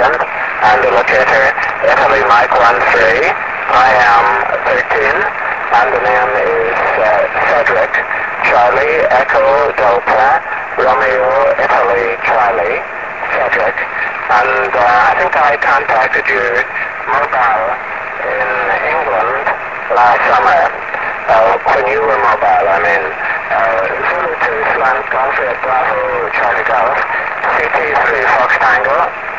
agent and the locator, Italy Mike 13. I am 13, and the name is Cedric, Charlie, Echo, Delta, Romeo, Italy, Charlie, Cedric. And I think I contacted you mobile in England last summer. When you were mobile, I mean. Zulu 2 Slant Golf at Bravo, Charlie Golf, CT 3 Fox Tango.